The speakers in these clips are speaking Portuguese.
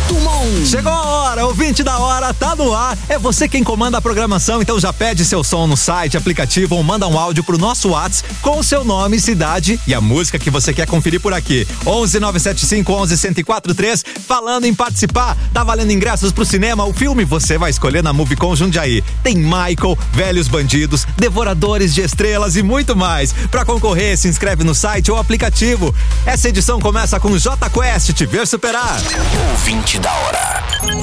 Chegou a hora, ouvinte da hora, tá no ar. É você quem comanda a programação, então já pede seu som no site, aplicativo ou manda um áudio pro nosso WhatsApp com o seu nome, cidade e a música que você quer conferir por aqui. 11 975 11 1043. Falando em participar, tá valendo ingressos pro cinema. O filme você vai escolher na Movicon Jundiaí. Tem Michael, Velhos Bandidos, Devoradores de Estrelas e muito mais. Pra concorrer, se inscreve no site ou aplicativo. Essa edição começa com J Quest, Te Ver Superar. Ouvinte da hora.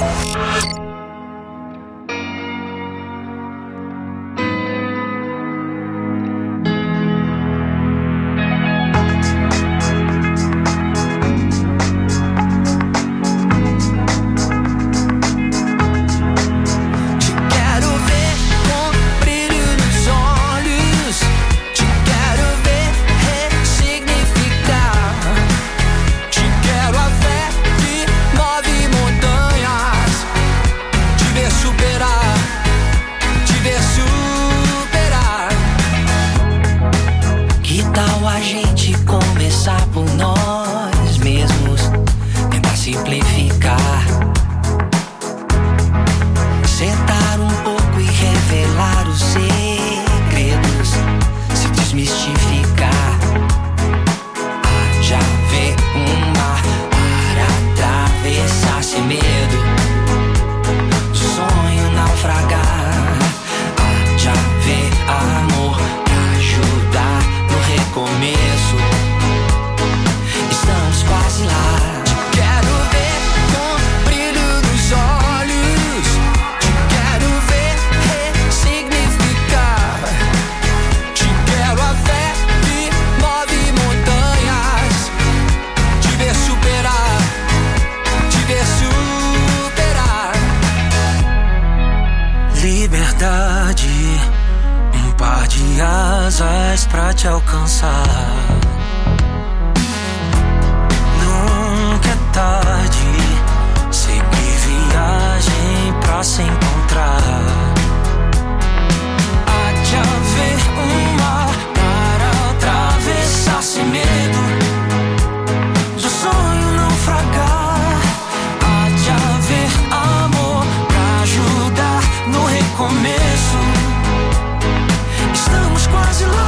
Pra te alcançar. Nunca é tarde, seguir viagem pra se encontrar. Há de haver um mar para atravessar sem medo do sonho naufragar. Há de haver amor pra ajudar no recomeço. Estamos quase lá.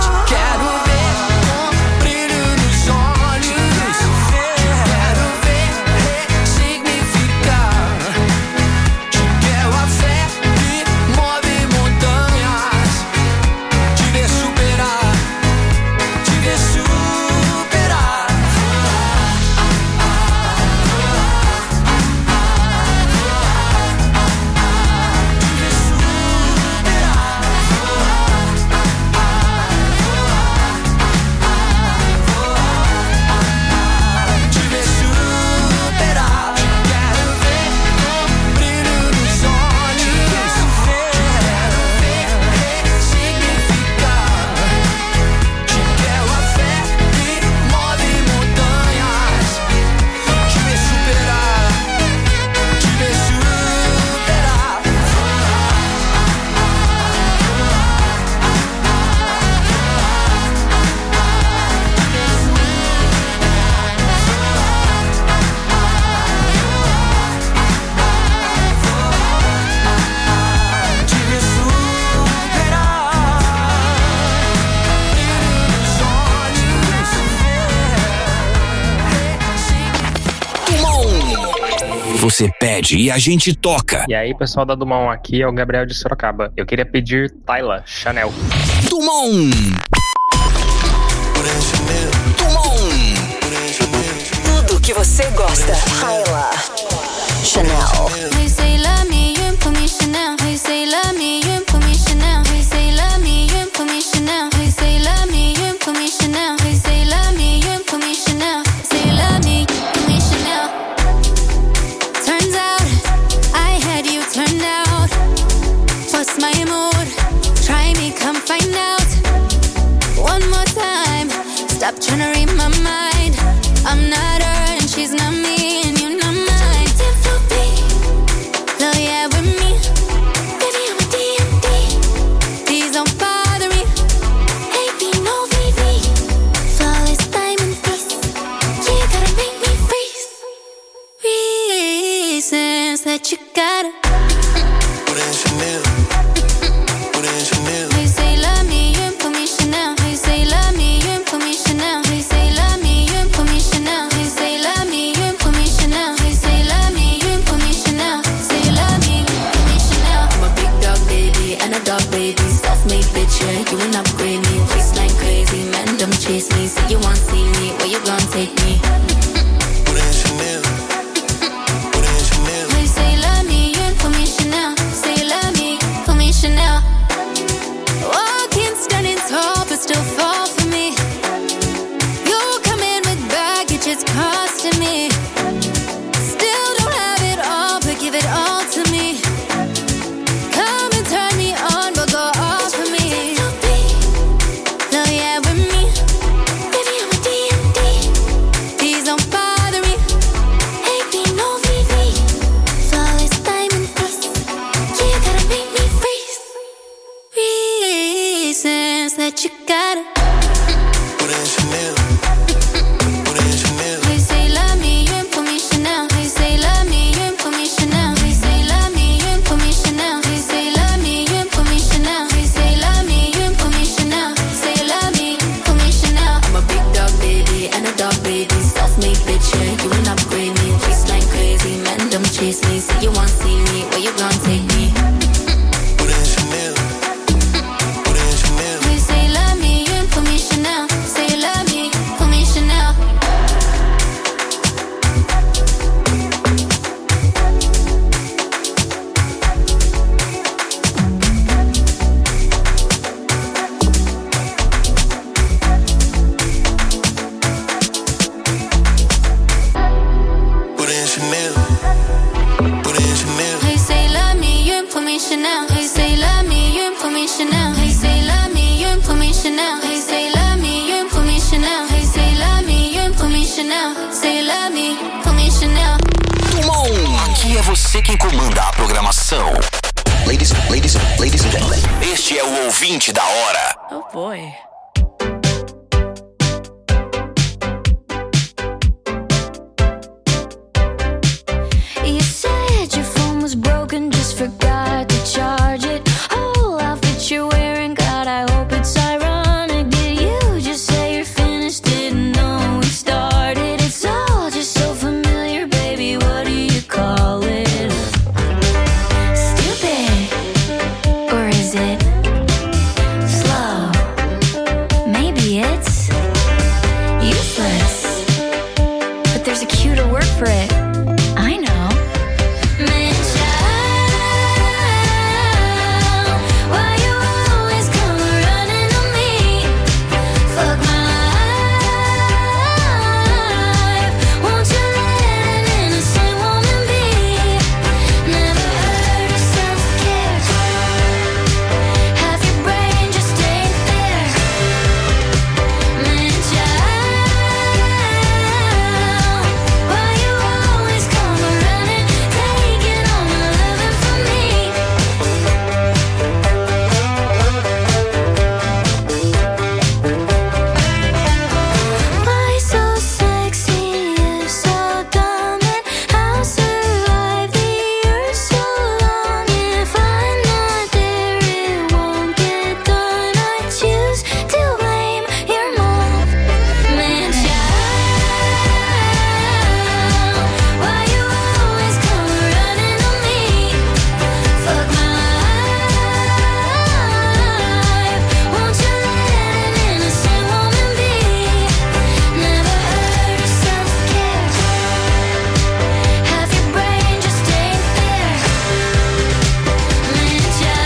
Você pede e a gente toca. E aí, pessoal da Dumont, aqui é o Gabriel de Sorocaba. Eu queria pedir Tyla, Chanel. Dumont! Tudo que você gosta. Tyla, Chanel. Hey, say love me, you ain't put me Chanel. Hey, say love me, you ain't put me Chanel. Hey, say love me, you ain't put me Chanel. Hey, say love me, you ain't put me Chanel. Hey, say love me, you ain't put me Chanel. Say love me, put me Chanel. Turns out I had you turned out. What's my mood? Try me, come find out. One more time. Stop trying to read my mind. I'm not her and she's not me and you're not mine. Love that you gotta. Put in Chanel. Put in Chanel. How you say love me, you ain't put me Chanel. How you say love me, you ain't put me Chanel. How you say love me, you ain't put me Chanel. How you say love me, you ain't put me Chanel. How you say love me, you ain't put me Chanel. Say you love me, put me Chanel. I'm a big dog baby and a dog baby. Self-made bitch, yeah, you ain't upgrade me. Waistline crazy, man, don't chase me. Say you want see me, where you gon' take me? Put in Chanel. Put in Chanel. How you say love me, you ain't put me Chanel. Say you love me, put me Chanel. Walking standing tall, but still fall for me. You come in with baggage, it's costing me. Still don't have it all, but give it all to me. Come and turn me on, but go off for me. No, yeah, with me. Baby, I'm a D&D. Please don't bother me. Hey, be no VV. Flawless diamond piece. You gotta make me freeze. Reasons that you gotta. Put in Chanel. Put in Chanel. How you say love me, you ain't put me Chanel. How you say love me, you ain't put me Chanel. How you say love me, you ain't put me Chanel. How you say love me, you ain't put me Chanel. How you say love me, you ain't put me Chanel. Say you love me, put me Chanel. I'm a big dog baby and a dog baby. Self-made bitch, yeah, you ain't upgrade me. Waistline crazy, man, don't chase me. Say you want see me, where you gon' take me? Put in Chanel. Put in Chanel. How you say love me, you ain't put me Chanel. Say you love me, put me Chanel. Put in Chanel. Put in Chanel. How you say love me, you ain't put me Chanel. How you say love me, you ain't put me Chanel. How you say love me, you ain't put me Chanel. How you say love me, you ain't put me Chanel. How you say love me, you ain't put me Chanel. Say you love me, put me Chanel. Aqui é você quem comanda a programação. Ladies and gentlemen. Este é o ouvinte da hora. Oh boy. You said your phone was broken, just forgot to charge it. Whole outfit you're wearing, God, I hope it's ironic. Did you just say you're finished? Didn't know we started. It's all just so familiar, baby. What do you call it? Stupid, or is it slow? Maybe it's useless, but there's a cuter word for it. I know. Man, child, why you always come running to me? Fuck my life. Won't you let an innocent woman be? Never heard of self-care. Half your brain just ain't there. Man, child, why you always come running, taking all my loving from me? Why so sexy, you so dumb, and how survive the earth so long? If I'm not there, it won't get done. I choose to blame your mom. Man, child, why you always come running to me? Fuck my life. Won't you let an innocent woman be? Never heard of self-care. Half your brain just ain't there. Man,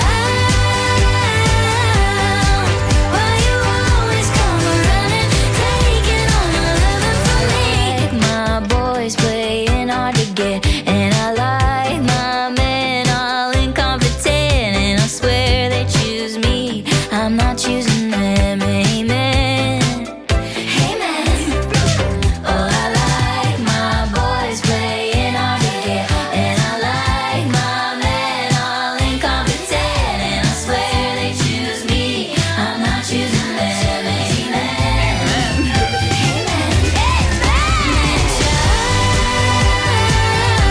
child, why you always come running, taking all my loving from me? My boys playing hard to get, and I like my men all incompetent, and I swear they choose me, I'm not choosing them. Amen. Amen. Oh, I like my boys playing hard to get, and I like my men all incompetent, and I swear they choose me, I'm not choosing them. Amen. Amen. Man, child,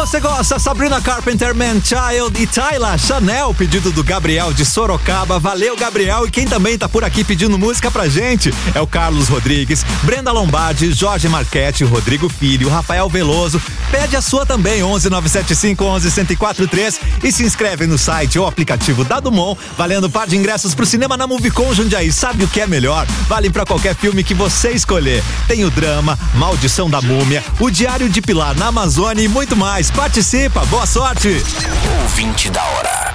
Você gosta? Sabrina Carpenter, Man Child e Tyla Chanel, pedido do Gabriel de Sorocaba. Valeu, Gabriel. E quem também tá por aqui pedindo música pra gente é o Carlos Rodrigues, Brenda Lombardi, Jorge Marchetti, Rodrigo Filho, Rafael Veloso. Pede a sua também, 11 975 11 1043 e se inscreve no site ou aplicativo da Dumont, valendo par de ingressos pro cinema na Movicon Jundiaí. Sabe o que é melhor? Vale pra qualquer filme que você escolher. Tem o drama, Maldição da Múmia, o Diário de Pilar na Amazônia e muito mais. Participa, boa sorte! Ouvinte da hora.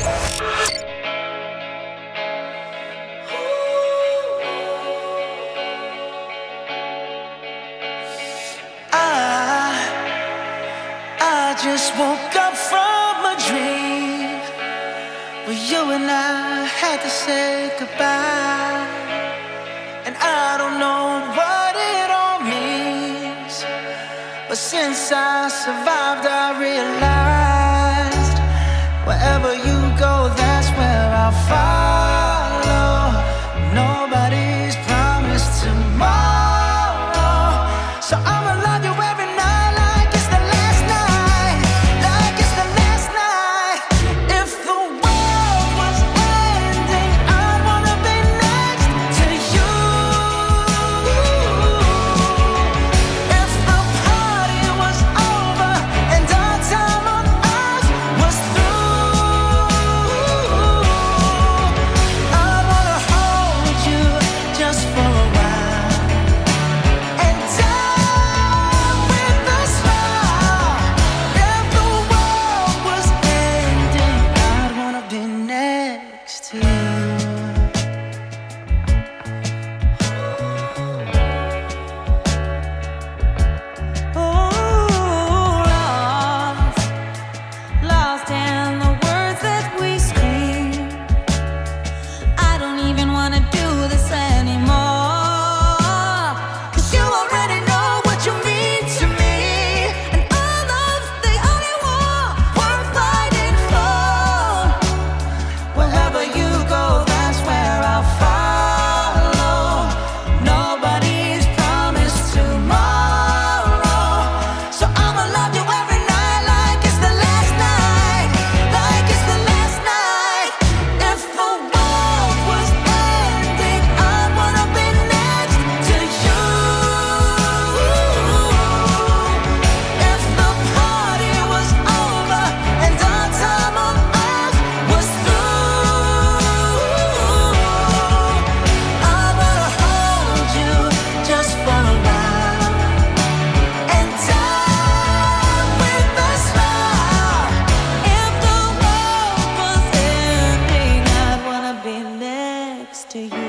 I just woke up from a dream where you and I had to say goodbye, and I don't know what it all means, but since I survived I realized wherever you go, that's where I'll follow. Nobody's promised tomorrow, so I'ma love you every night like it's the last night, like it's the last night. If the world was ending, I'd wanna be next to you. If the party was over and our time on earth was through, I'd wanna hold you just for a while and die with a smile. If the world was ending, I'd wanna be next to you. Lost in the words that we scream. I don't even wanna do this anymore, 'cause you already know what you mean to me, and our love's the only war worth fighting for. Wherever you go, that's where I'll follow. Nobody's promised tomorrow, so I'ma love you every night like it's the last night, like it's the last night. If the world was ending, I'd wanna be next to you. If the party was over and our time on earth was through, I wanna hold you just for a while and die with a smile. If the world was ending, I'd wanna be next to you.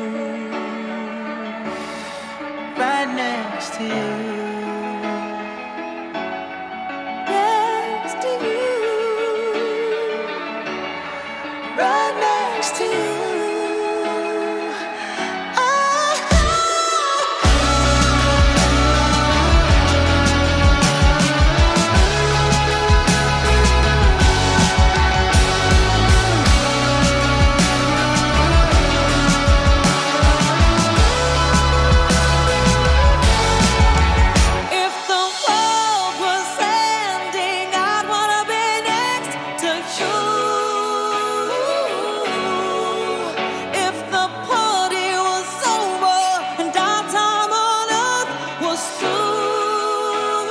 Right next to you. Next to you. Right next to you. If the world was ending, I'd wanna be next to you. If the party was over and our time on earth was through,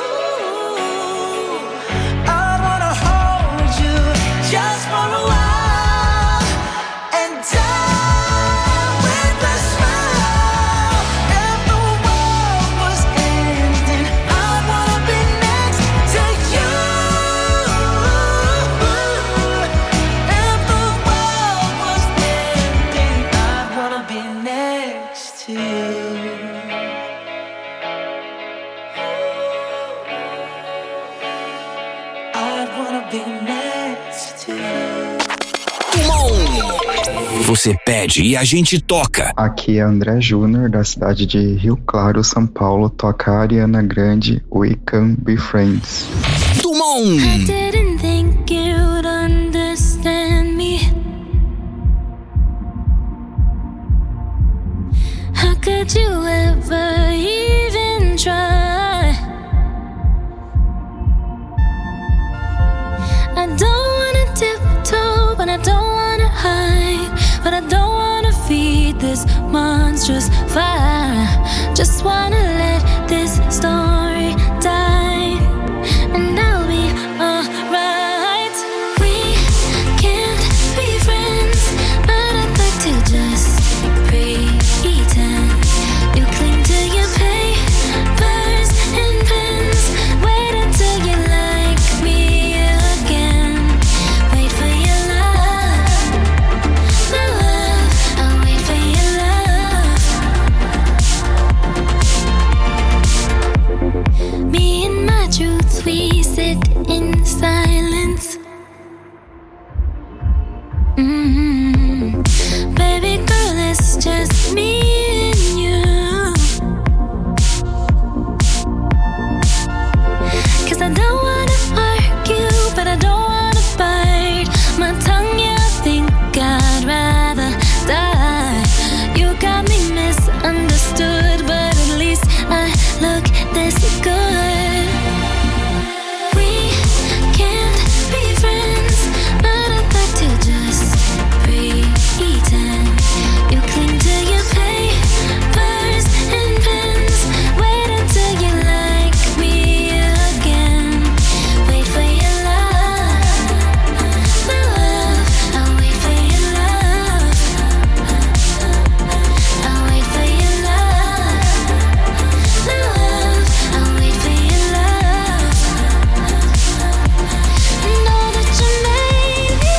I wanna hold you just for a while and die with a smile. If the world was ending, I'd wanna be next to you. If the world was ending, I'd wanna be next to you. I'd wanna be next to you. Você pede e a gente toca. Aqui é André Júnior, da cidade de Rio Claro, São Paulo. Toca a Ariana Grande, We Can Be Friends. Dumont. I didn't think you'd understand me. How could you ever even try? but I don't wanna feed this monstrous fire. Just wanna let this story die, and I'll be alright. We can't be friends, but I'd like to just pretend. You cling to your papers and pens. Wait until you like me again. Wait for your love, my love. I'll wait for your love. Me and my truth, we sit in silence. Baby girl, it's just me and you. 'Cause I don't wanna argue, but I don't wanna bite my tongue. Yeah, I think I'd rather die. You got me misunderstood, but at least I look this good. We can't be friends, but I'd like to just pretend. You cling to your papers and pens. Wait until you like me again. Wait for your love, my love. I'll wait for your love. I'll wait for your love, my love. I'll wait for your love. Know that you made me.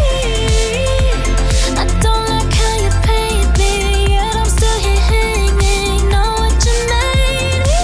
I don't like how you paint me, yet I'm still here hanging. Know what you made me.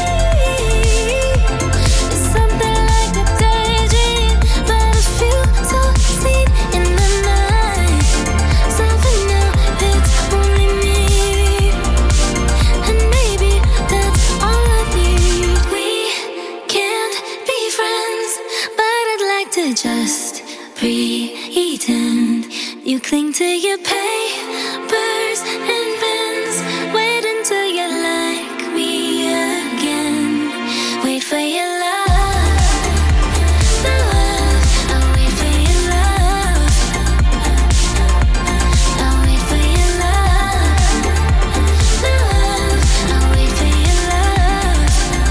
It's something like a daydream, but I feel so seen in the night. Something now, it's only me, and maybe that's all I need. We can't be friends, but I'd like to just pretend. You cling to your papers and pens. Wait until you like me again. Wait for your love, my love. I'll wait for your love. I'll wait for your love, my love. I'll wait for your love.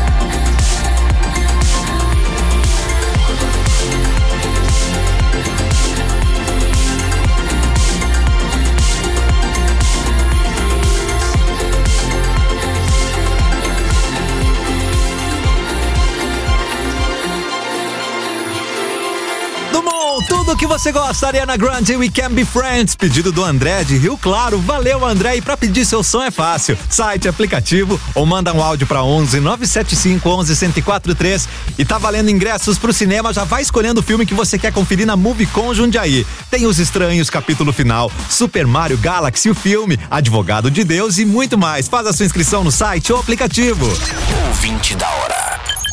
Dumont, tudo que você gosta, Ariana Grande, We Can Be Friends, pedido do André de Rio Claro. Valeu, André, e pra pedir seu som é fácil, site, aplicativo ou manda um áudio pra 11 975 11 1043 e tá valendo ingressos pro cinema. Já vai escolhendo o filme que você quer conferir na Movicon Jundiaí. Tem Os Estranhos, capítulo final, Super Mario Galaxy, o filme, Advogado de Deus e muito mais. Faz a sua inscrição no site ou aplicativo. Ouvinte da hora.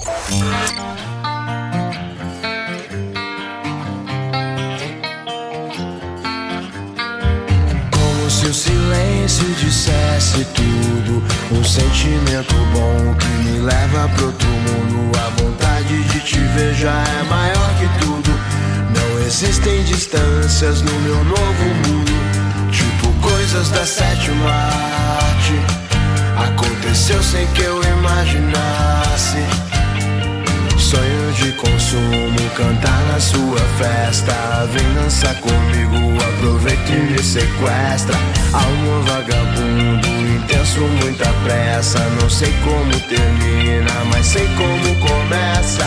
Como se o silêncio dissesse tudo, um sentimento bom que me leva pro outro mundo. A vontade de te ver já é maior que tudo. Não existem distâncias no meu novo mundo, tipo coisas da sétima arte. Aconteceu sem que eu imaginasse. Sonho de consumo, cantar na sua festa. Vem dançar comigo, aproveita e me sequestra. Alma vagabundo, intenso, muita pressa. Não sei como termina, mas sei como começa.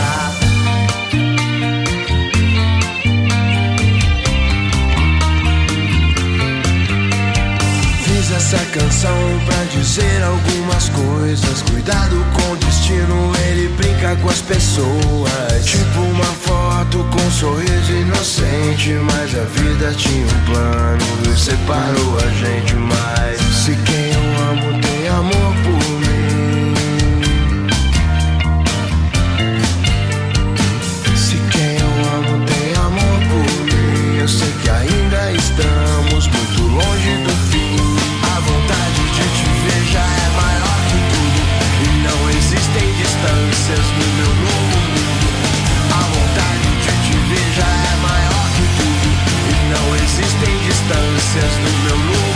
Fiz essa canção pra dizer algumas coisas. Cuidado com o destino, ele brinca com as pessoas. Tipo uma foto com um sorriso inocente, mas a vida tinha um plano e separou a gente. Mas se quem eu amo tem amor por mim, se quem eu amo tem amor por mim, eu sei que ainda estamos muito longe do fim. A vontade de te ver já é maior que tudo, e não existem distâncias no meu novo mundo. A vontade de te ver já é maior que tudo, e não existem distâncias no meu novo mundo.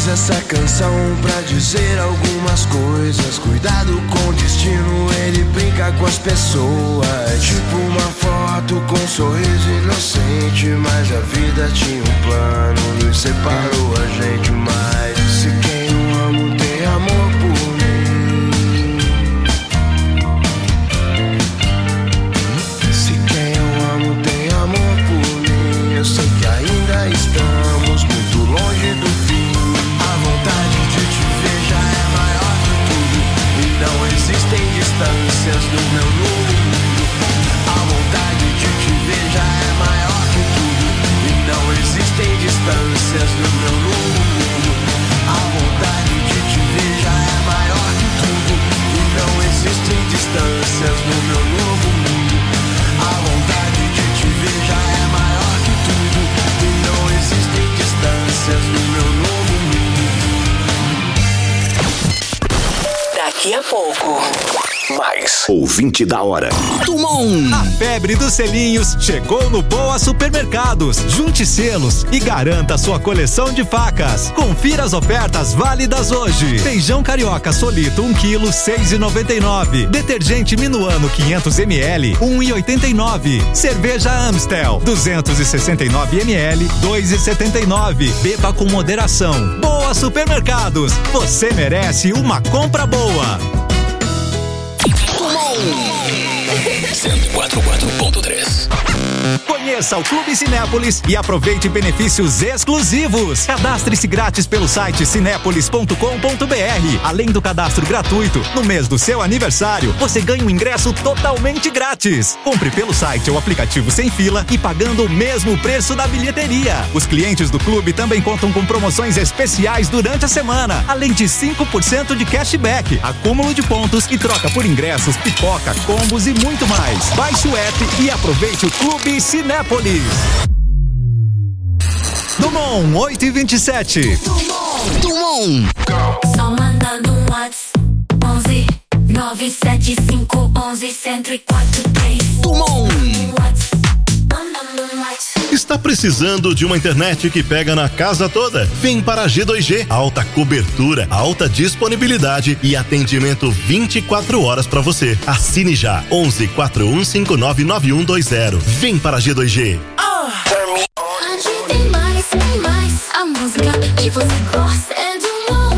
essa canção pra dizer algumas coisas. Cuidado com o destino, ele brinca com as pessoas. Tipo uma foto com um sorriso inocente, mas a vida tinha um plano, nos separou a gente. Mas se quem eu amo tem amor por mim, se quem eu amo tem amor por mim, eu sei que ainda estamos muito longe do fim. A vontade de te ver já é maior que tudo, e não existem distâncias no meu novo mundo. A vontade de te ver já é maior que tudo, e não existem distâncias no meu novo mundo. A vontade de te ver já é maior que tudo, e não existem distâncias no meu novo mundo. A vontade de te ver já é maior que tudo, e não existem distâncias no meu novo mundo. Daqui a pouco. Mais ouvinte da hora. Tumon! A febre dos selinhos chegou no Boa Supermercados. Junte selos e garanta sua coleção de facas. Confira as ofertas válidas hoje. Feijão carioca solito 1 kg 6,99. Detergente Minuano 500 ml 1,89. Cerveja Amstel 269 ml 2,79. Beba com moderação. Boa Supermercados. Você merece uma compra boa. 104.3. Conheça o Clube Cinépolis e aproveite benefícios exclusivos. Cadastre-se grátis pelo site cinépolis.com.br. Além do cadastro gratuito, no mês do seu aniversário, você ganha um ingresso totalmente grátis. Compre pelo site ou aplicativo sem fila e pagando o mesmo preço da bilheteria. Os clientes do clube também contam com promoções especiais durante a semana, além de 5% de cashback, acúmulo de pontos e troca por ingressos, pipoca, combos e muito mais. Baixe o app e aproveite o Clube Cinépolis. Dumont 8h27. Dumont. Só mandando um WhatsApp 11 975 11 1043. Dumont. Está precisando de uma internet que pega na casa toda? Vem para a G2G. Alta cobertura, alta disponibilidade e atendimento 24 horas para você. Assine já 11 4159 9120. Vem para a G2G. Tem mais, a música que você gosta é do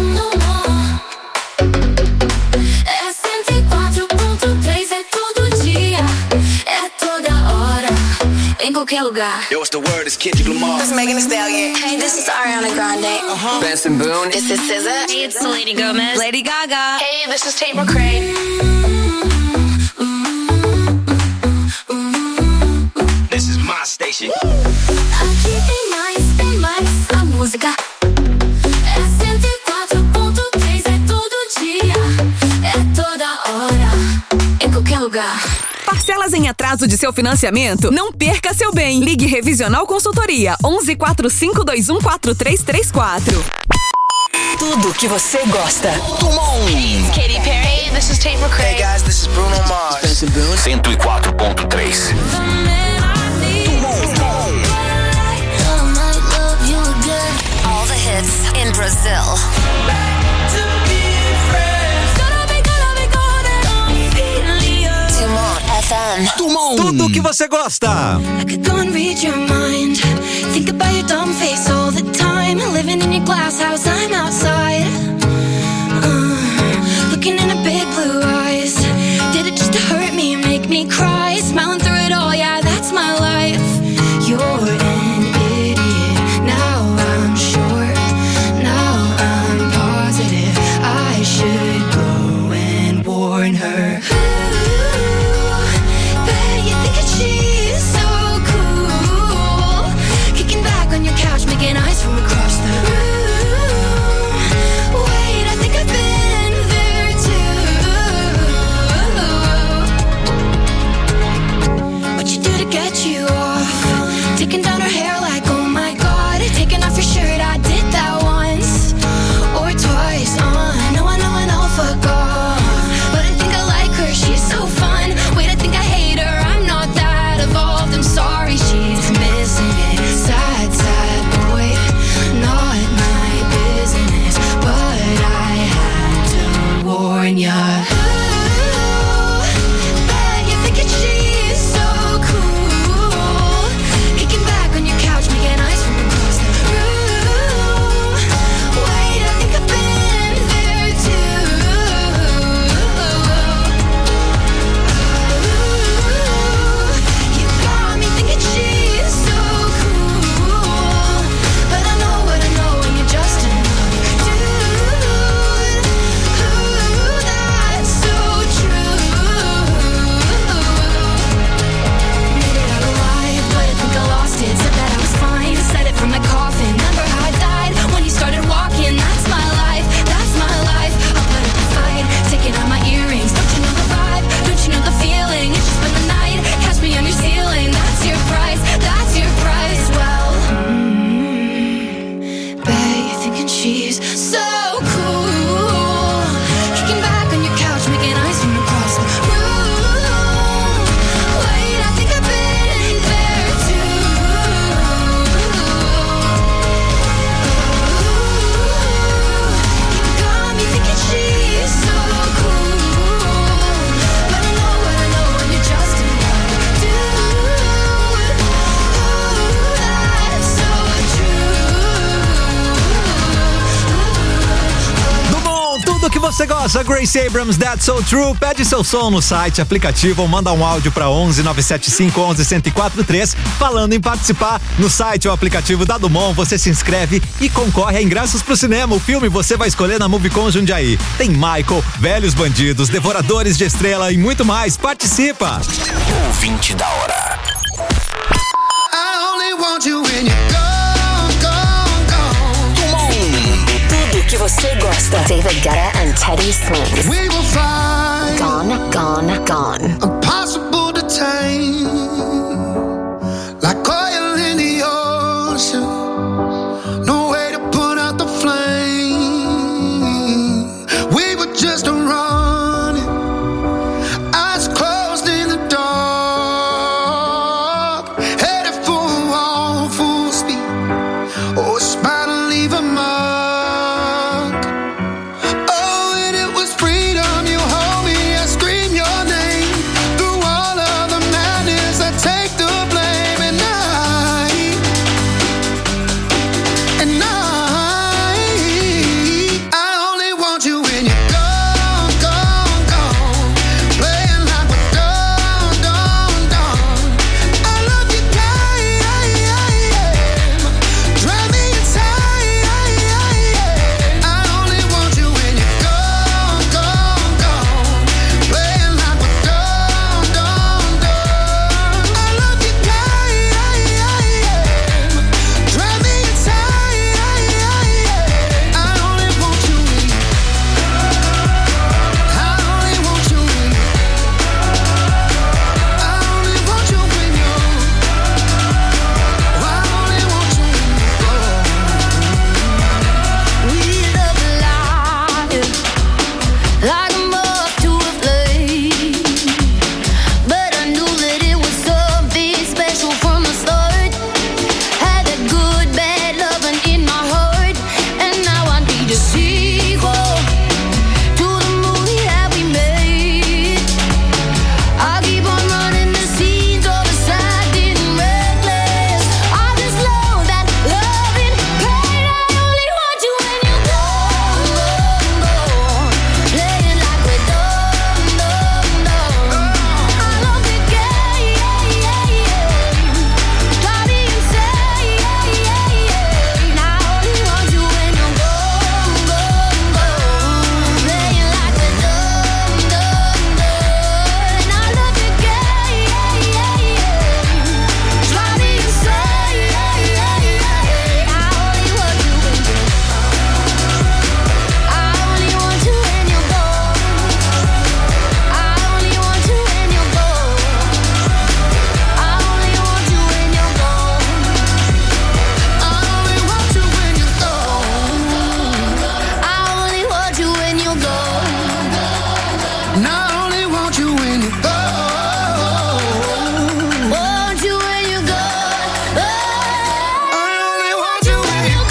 é 104.3, é todo dia, é toda hora, em qualquer lugar. Yo, what's the word? It's Kendrick Lamar. This is Megan Thee Stallion. Hey, this is Ariana Grande. Benson Boone. This is SZA. Hey, it's Selena Gomez. Lady Gaga. Hey, this is Tate McRae. This is my station. Aqui tem mais, a música é 104.3, é todo dia, é toda hora, em qualquer lugar. Parcelas em atraso de seu financiamento? Não perca seu bem. Ligue Revisional Consultoria 11 4521 4334. Tudo que você gosta. Dumont. Hey, it's Katy Perry. Hey, this is Tate McRae. Hey guys, this is Bruno Mars. Benson Boone. 104.3. All the hits in Brazil. Dumont FM. Dumont. Tudo que você gosta. I could go and read your mind. Think about your dumb face all the time. Living in your glass house, I'm outside. Looking in her big blue eyes. Did it just to hurt me and make me cry? Smiling through it all, yeah, that's my life. You're an idiot. Now I'm sure. Now I'm positive. I should go and warn her. Making eyes from across the room. Wait, I think I've been there too. Você gosta? Grace Abrams, That's So True. Pede seu som no site, aplicativo ou manda um áudio para 11 975 11 1043 falando em participar. No site ou aplicativo da Dumont, você se inscreve e concorre a ingressos pro cinema. O filme você vai escolher na Movicon Jundiaí. Tem Michael, Velhos Bandidos, Devoradores de Estrela e muito mais. Participa! Ouvinte da hora. I only want you when you're gone, gone, gone. Tudo que você gosta. David Guetta and Teddy Swims. We will find Gone, gone, gone. impossible to tame, like oil in the ocean. No way to put out the flame. We were just running, eyes closed in the dark, headed for a wall, full speed. Oh, it's about to leave a mark. Oh, and it was freedom. You hold me, I scream your name. Through all of the madness, I take the blame. And I only want you when you're gone, gone, gone. Playing like we're done, done, done. I love you, drive me insane. I only want you when you're gone, gone, gone. Playing like we're done, done, done. I love you, drive me insane. I only want you when I only want you when I only want you when you're I only want you when We love life like a moth to a flame, but I knew that it was something special from the start. Had that good, bad loving in my heart, and now I need a sequel to the movie that we made. I keep on running the scenes of the sad and reckless. I just love that loving pain. I only want you when you're gone, gone, gone. Playing like we're done, done, done. I love the game, drive me insane. I only want you when you're gone, gone, gone. Playing like we're done, done, done. I love the game, drive me insane. I only want you when I only want you when you're gone. I only want you when you're gone. I only want you when you're gone. I only want you when you're gone. I only want you when you're gone. And I only want you when you're gone. Want you when you're gone. I only want you when you're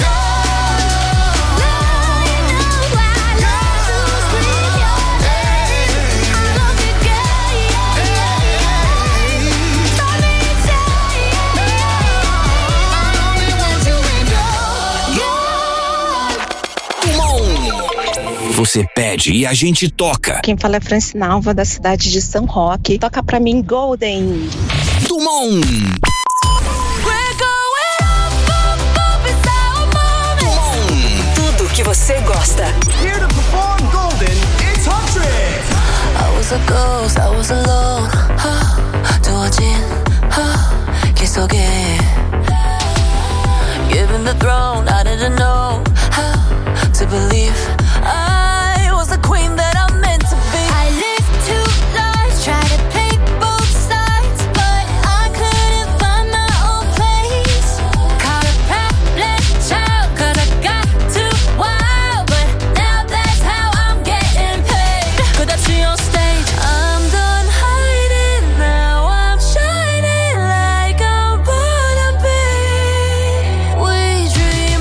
Você pede e a gente toca. Quem fala é Francinalva, da cidade de São Roque. Toca pra mim Golden. Dumont. Tudo que você gosta. Here to perform Golden, it's Huntrix. I was a ghost, I was alone. 두어진 길 속에 Given the throne, I didn't know how to believe I was the queen that I'm meant to be. I lived two lives, tried to play both sides, but I couldn't find my own place. Caught a problem child, 'cause I got too wild, but now that's how I'm getting paid. 끝없이 on stage, I'm done hiding, now I'm shining like I'm born to be. We dream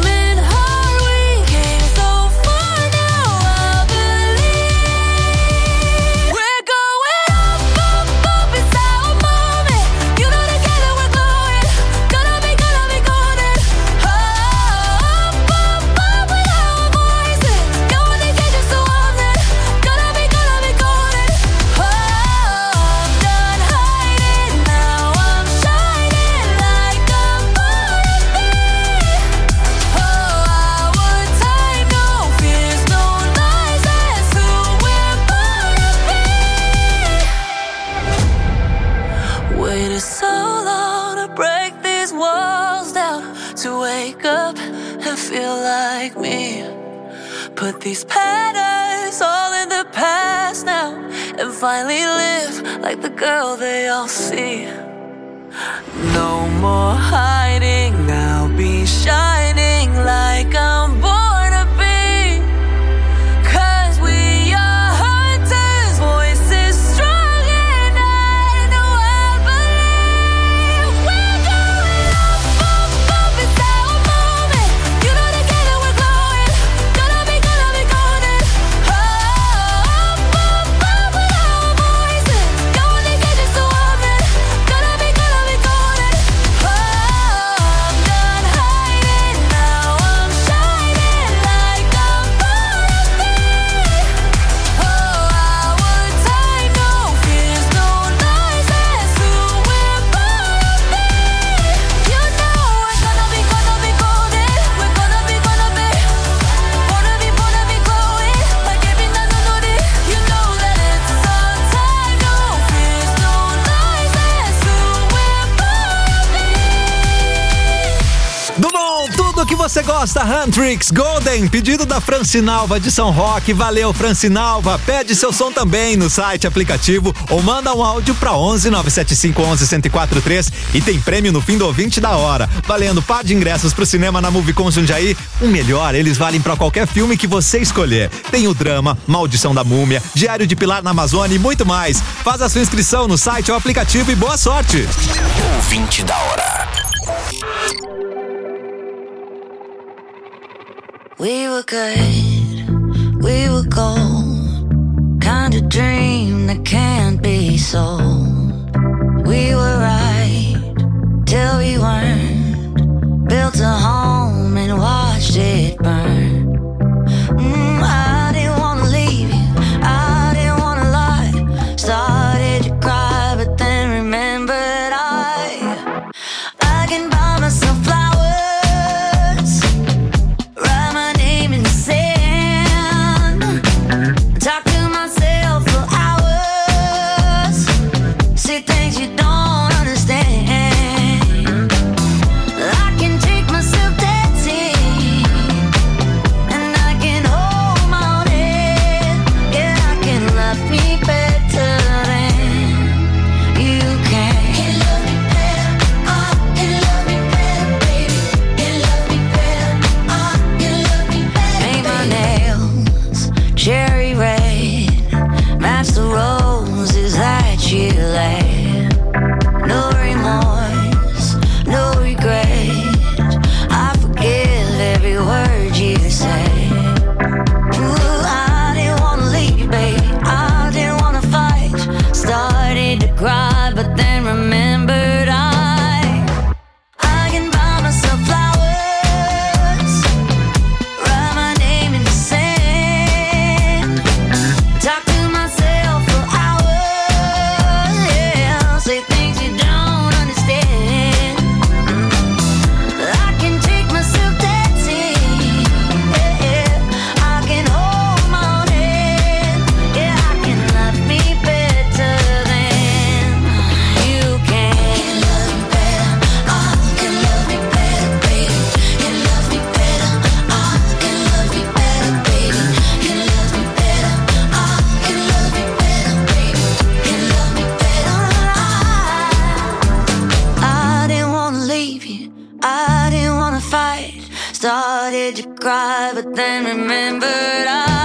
wake up and feel like me. Put these patterns all in the past now and finally live like the girl they all see. No more hiding, I'll be shining like I'm born to be. 'Cause we are hunters, voices strong and I know I believe. We're going up, up, up, it's our moment. You know together we're glowing. Gonna be golden. Up, up, up with our voices. Going to get you so woman. Gonna be golden. I'm done hiding, now I'm shining like I'm born to be. Our time, no fears, no lies, that's who we're born to be. You know we're gonna be golden. We're gonna be glowing like every night on it. You know that it's our time, no fears, no lies, that's who we're born to be. Do bom, tudo que você gosta, Huntrix Golden, pedido da Francinalva de São Roque. Valeu, Francinalva. Pede seu som também no site, aplicativo ou manda um áudio pra 11 975 11 1043 e tem prêmio no fim do ouvinte da hora. Valendo par de ingressos pro cinema na Movicon Jundiaí. O melhor, eles valem pra qualquer filme que você escolher. Tem o drama, Maldição da Múmia, Diário de Pilar na Amazônia e muito mais. Faz a sua inscrição no site ou aplicativo e boa sorte. Ouvinte da hora. We were good, we were gold, kind of dream that can't be sold. We were right till we weren't, built a home and watched it burn. I didn't wanna leave you, I didn't wanna lie. Started to cry but then remembered I can buy myself flowers, write my name in the sand, talk to myself for hours, say things you don't understand. I can take myself dancing, and I can hold my own head. Yeah, I can love me better than you can. Can love me better, can love me better, baby. Can love me better, can love me better. Paint my nails cherry red, match the roses that you laid. No remorse, no regret. I forgive every word you say. Ooh, I didn't wanna leave, baby. I didn't wanna fight. Started to cry, but then remembered I can buy myself flowers, write my name in the sand, talk to myself for hours, yeah, say things you don't understand. I can take myself dancing, yeah, I can hold my own head, yeah, I can love me better than you can. Can love me better, can love me better, baby. Can love me better, can love me better, baby. Can love me better, can love me better, baby. Can love me better. I didn't wanna leave you, I didn't wanna fight. Started to cry, but then remembered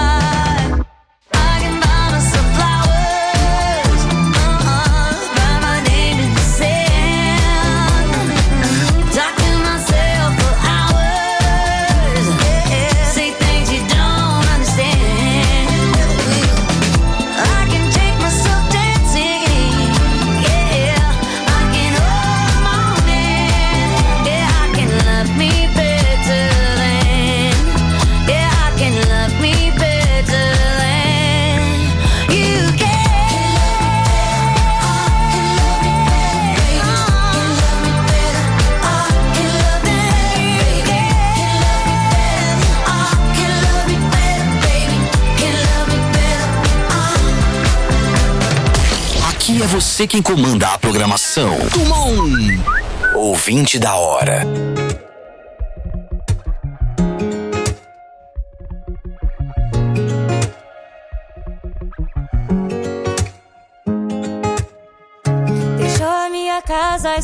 I can buy myself flowers, write my name in the sand, talk to myself for hours, yeah, say things you don't understand. I can take myself dancing, yeah, I can hold my own hand, yeah, I can love me better than, yeah, I can love me better than you can. Aqui é você quem comanda a programação. Come on! Ouvinte da hora.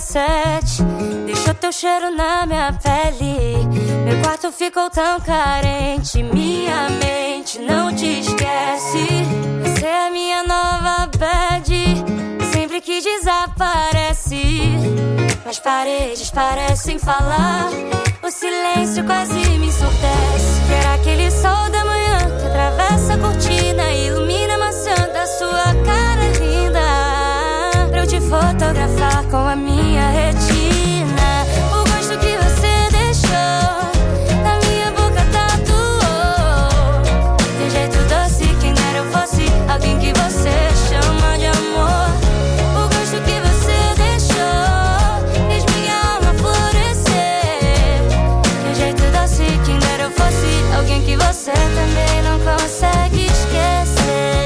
às 7. Deixou teu cheiro na minha pele. Meu quarto ficou tão carente. Minha mente não te esquece. Você é a minha nova bad. Sempre que desaparece. As paredes parecem falar. O silêncio quase me ensurdece. Quero aquele sol da manhã que atravessa a cortina e ilumina a maçã da sua cara linda. Pra eu te fotografar com a minha retina. O gosto que você deixou na minha boca tatuou. De jeito doce, quem dera eu fosse alguém que você chama de amor. O gosto que você deixou fez minha alma florescer. De jeito doce, quem dera eu fosse alguém que você também não consegue esquecer.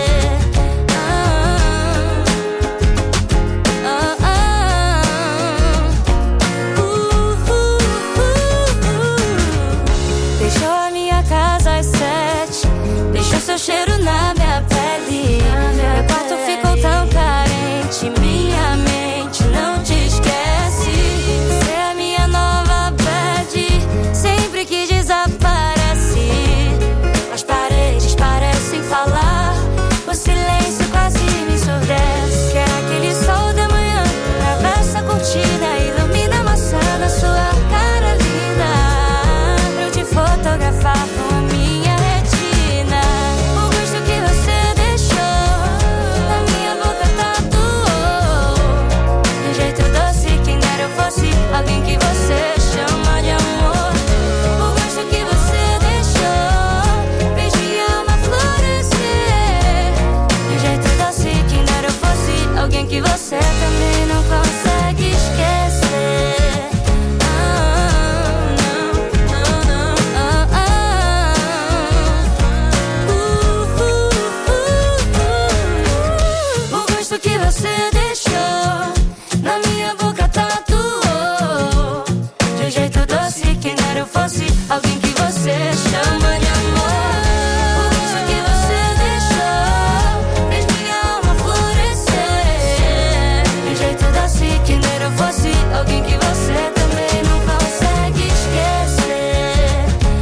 Deixou a minha casa às 7. Deixou seu cheiro na minha pele. Meu quarto ficou tão carente. Minha mente não te esquece. Você é a minha nova bad. Sempre que desaparece. As paredes parecem falar. O silêncio quase me ensurdece. Quero aquele sol da manhã que atravessa a cortina e ilumina a maçã da sua cara linda. Pra eu te fotografar com a minha retina. O gosto que você deixou na minha boca tatuou. De jeito doce, quem dera eu fosse alguém que você chama de amor. O gosto que você deixou fez minha alma florescer. De jeito doce, quem dera eu fosse alguém que você também não consegue esquecer. O gosto que você deixou na minha boca tatuou. De jeito doce, quem dera eu fosse alguém que você chama de amor. O gosto que você deixou fez minha alma florescer. De jeito doce, quem dera eu fosse alguém que você também não consegue esquecer.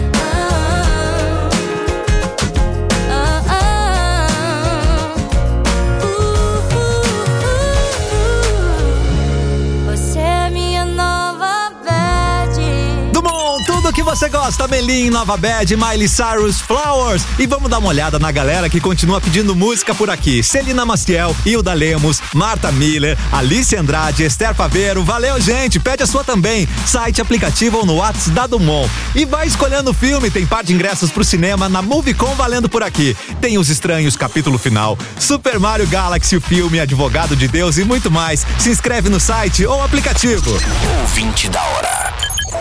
Você é minha nova bad. Dumont, tudo que você gosta, Melim, Nova Bad, Miley Cyrus, Flowers. E vamos dar uma olhada na galera que continua pedindo música por aqui. Celina Maciel, Hilda Lemos, Marta Miller, Alice Andrade, Esther Paveiro. Valeu, gente, pede a sua também. Site, aplicativo ou no WhatsApp da Dumont. E vai escolhendo o filme, tem par de ingressos pro cinema na Movicon valendo por aqui. Tem Os Estranhos, capítulo final, Super Mario Galaxy, o filme, Advogado de Deus e muito mais. Se inscreve no site ou aplicativo. Ouvinte da hora.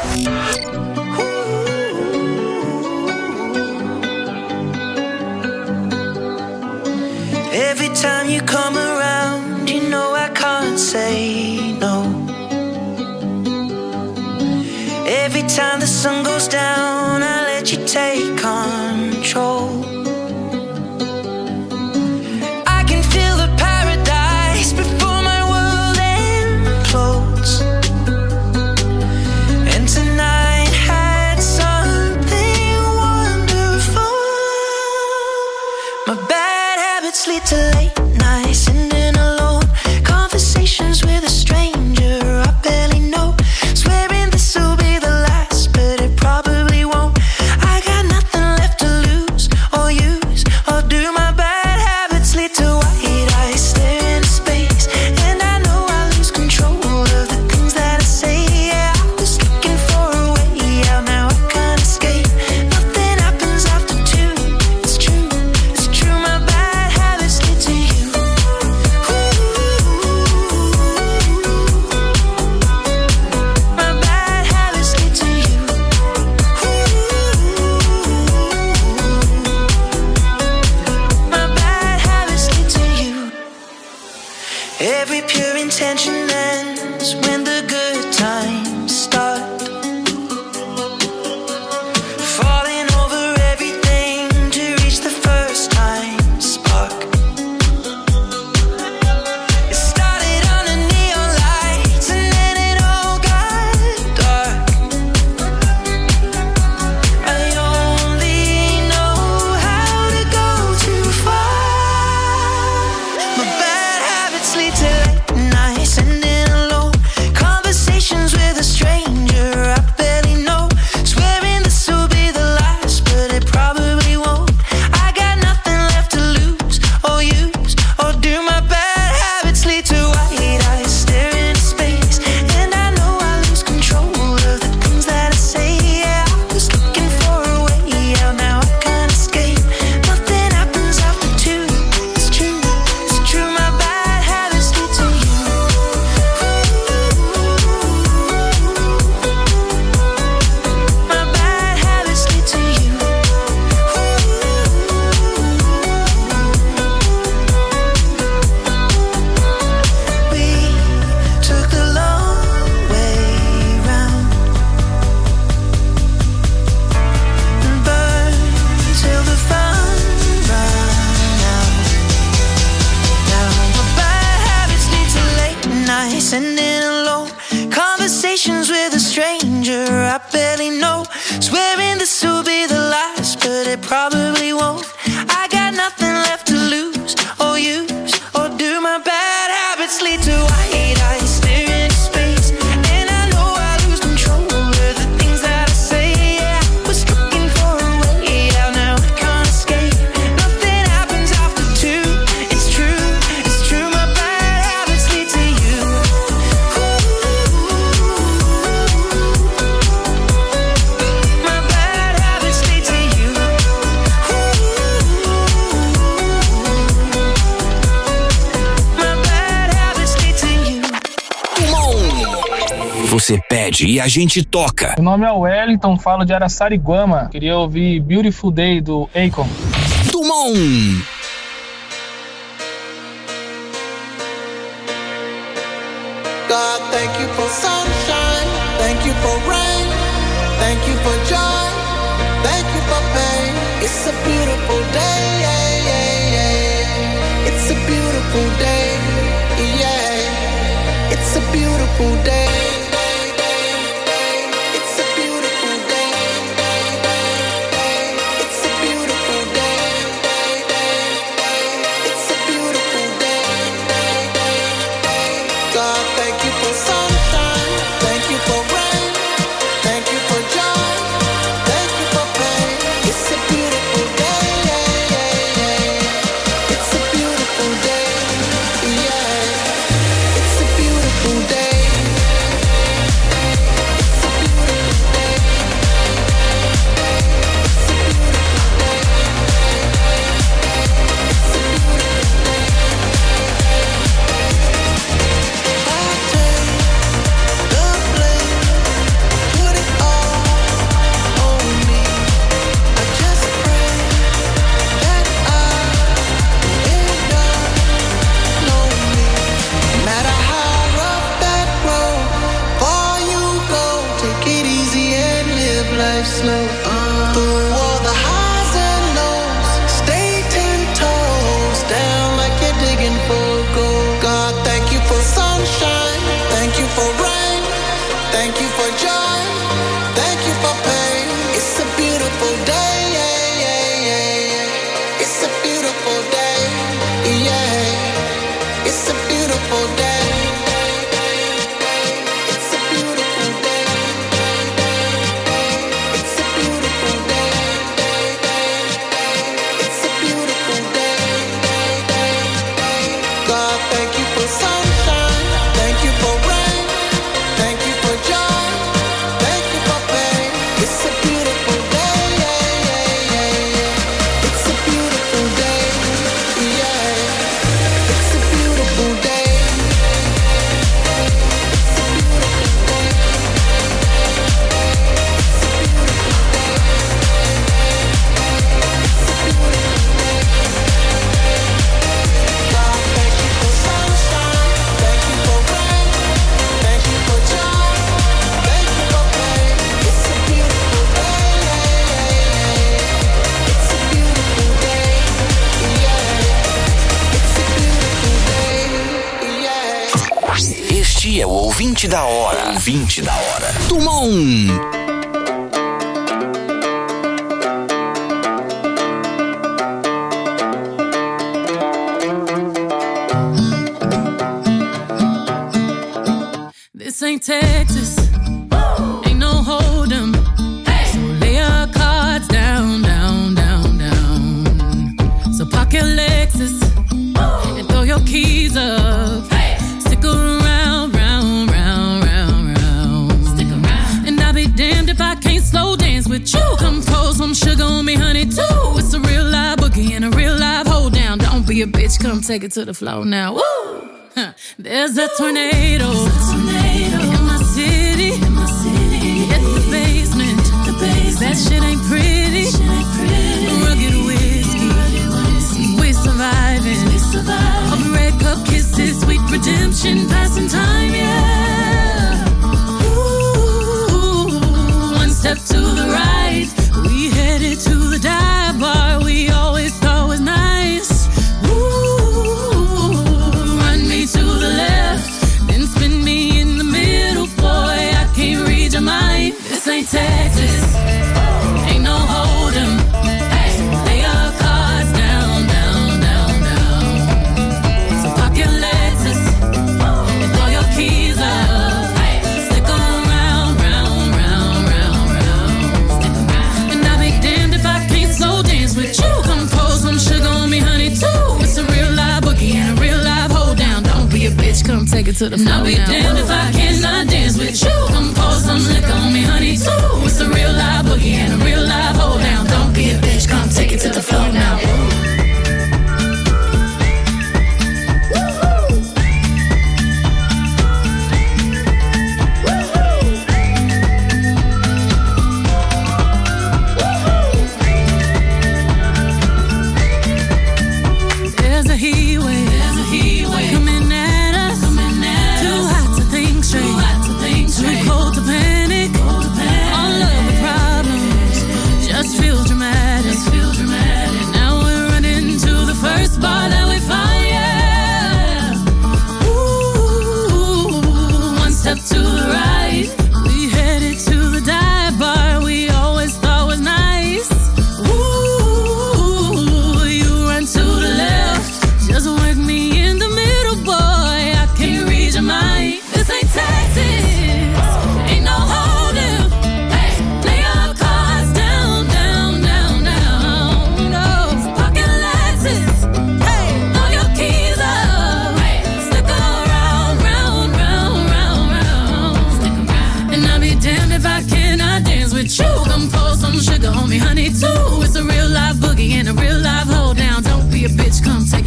Every time you come around, you know I can't say no. Every time the sun goes down, I let you take control. I can feel the paradise before my world implodes. And tonight had something wonderful. My bad habits lead to late nights, sitting alone. Conversations with a stranger I barely know. Swearing this'll be the last, but it probably won't. I got nothing você pede e a gente toca. Meu nome é Wellington, falo de Araçariguama. Queria ouvir Beautiful Day do Akon. Toma God, thank you for sunshine, thank you for rain, thank you for joy, thank you for pain. It's a beautiful day, yeah, yeah, yeah. It's a beautiful day, yeah. It's a beautiful day. It's a beautiful day. It's a beautiful day. It's a beautiful day. God, thank you for sunshine, thank you for rain, thank you for joy, thank you for pain. It's a beautiful day, yeah, yeah, yeah. It's a beautiful day, yeah. It's a beautiful day. Slow through all the highs and lows, stay 10 toes down like you're digging for gold. God, thank you for sunshine, thank you for rain, thank you for joy, thank you for pain. It's a beautiful day, yeah, yeah, yeah, yeah. It's a beautiful day, yeah. It's a beautiful day. Este é o Ouvinte da Hora. Ouvinte da Hora. Toma This ain't Texas, ain't no hold 'em. So lay your cards down, down, down, down. So park your Lexus and throw your keys up. Stick around, round, round, round, round. Stick around. And I'll be damned if I can't slow dance with you. Come pour some sugar on me, honey, too. It's a real live boogie and a real live hold down. Don't be a bitch, come take it to the floor now. Woo! There's a tornado in my city. Hit the basement. That shit ain't pretty. Rugged whiskey. We're surviving. All the red cup kisses, sweet redemption, passing time, yeah. Ooh, one step to the right, we headed to the dive bar we always thought was nice. Ooh, run me to the left, then spin me in the middle, boy, I can't read your mind. This ain't Texas, ain't no hold 'em. Lay your cards down, down, down, down. So park your Lexus and throw your keys up. Stick around, round, round, round, round. And I'll be damned if I can't slow dance with you. Come pour some sugar on me, honey, too. It's a real live boogie and a real live hold down. Don't be a bitch, come take it to the floor. I'll be damned if I cannot dance with you. Come pour some liquor on me, honey, too. It's a real live boogie and a real live hold down. Don't be a bitch, come take it to the floor now.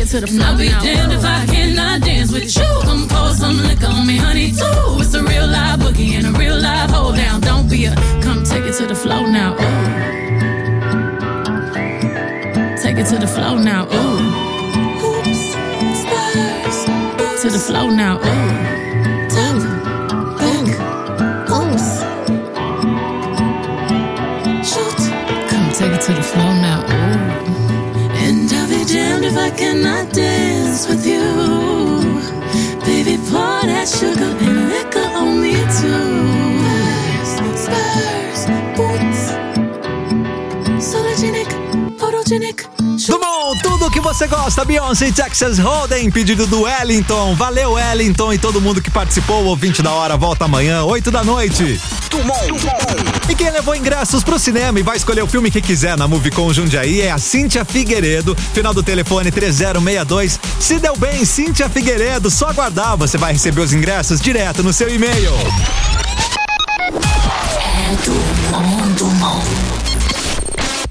it to the floor. I'll be damned if I cannot dance with you. Come pour some liquor on me, honey, too. It's a real live boogie and a real live hold down. Don't be a, come take it to the floor now. Ooh. Take it to the floor now. Ooh. Hoops, spurs, boots. To the floor now. Ooh. Take it to the floor now, ooh. And I'll be damned if I cannot dance with you. Baby, pour that sugar and liquor on me too. Spurs, boots, sologenic, photogenic. Dumont, tudo que você gosta, Beyoncé e Texas Hold'em, pedido do Wellington. Valeu, Wellington, e todo mundo que participou. O ouvinte da hora volta amanhã, 8 da noite. Dumont. E quem levou ingressos pro cinema e vai escolher o filme que quiser na Movicon Jundiaí é a Cíntia Figueiredo, final do telefone 3062. Se deu bem, Cíntia Figueiredo, só aguardar, você vai receber os ingressos direto no seu e-mail. Dumont.